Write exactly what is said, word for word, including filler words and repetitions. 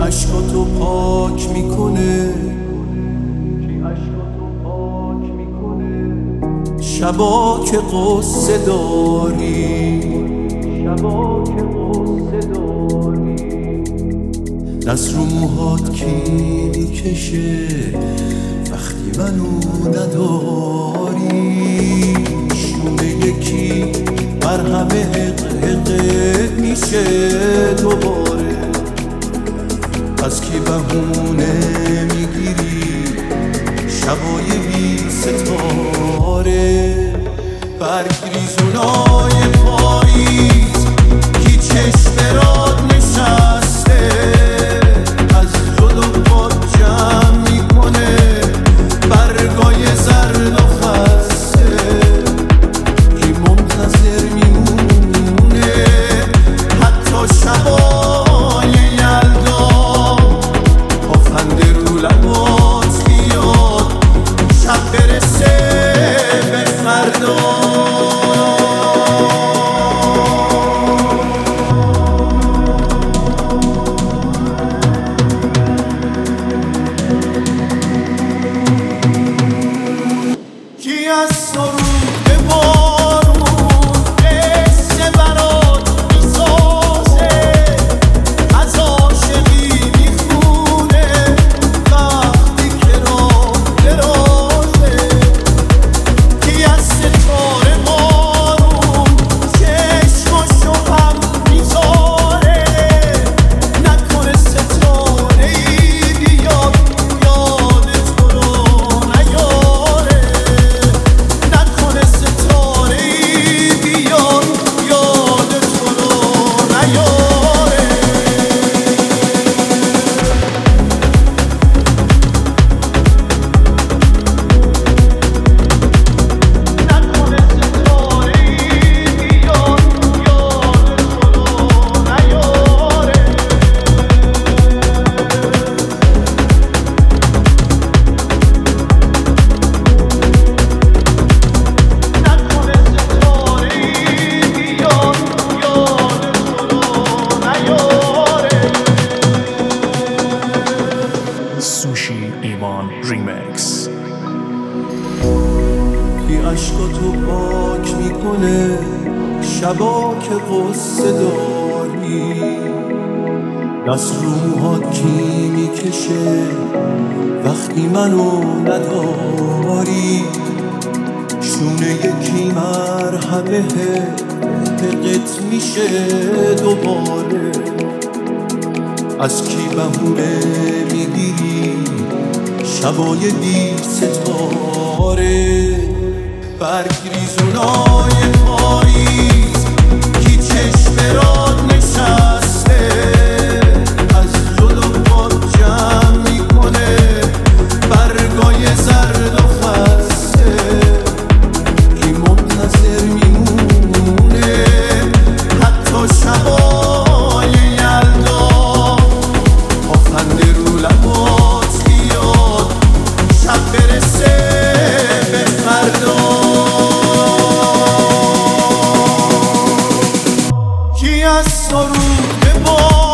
عشقاتو پاک میکنه، شبا که قصه داری، دست رو موهات کی میکشه وقتی منو نداری؟ شونه یکی مرهم حق حق میشه دوباره. از کی بهونه میگیری شبای بی ستاره؟ برگ ریزونای پاییز کی چشم راد نشسته، از جلو پات جمع میکنه برگای زرد و خسته. کی منتظر میمونه حتی شبای یلدا، با خنده رو لبات بیاد شب برسه به فردا. کی از سرود بارون قصه برات میسازه، از عاشقی میخونه وقتی که راه درازه. کی از ستاره بارون چشماشو هم میذاره، نکنه ستاره ای بیاد یاد تو رو نیاره، نکنه ستاره ای بیاد یاد تو رو نیاره. نکنه ستاره ای بیاد یاد تو رو نیاره. نکنه ستاره ای بیاد یاد تو رو نیاره. سوشی ایمان ریمیکس. کی عشقاتو پاک میکنه شبا که قصه داری، دست رو موهات کی میکشه وقتی منو نداری؟ شونه یکی مرهمه حقت میشه دوباره. از کی بهونه میگیری شبای بی ستاره؟ برگ ریزونای پاییز کی چشم راد نشسته، از جلو پات جمع میکنه برگای زرد و خسته. کی منتظر میمونه حتی شبای یلدا، با خنده رو لبات بیاد شب برسه به فردا. کی از سرود بار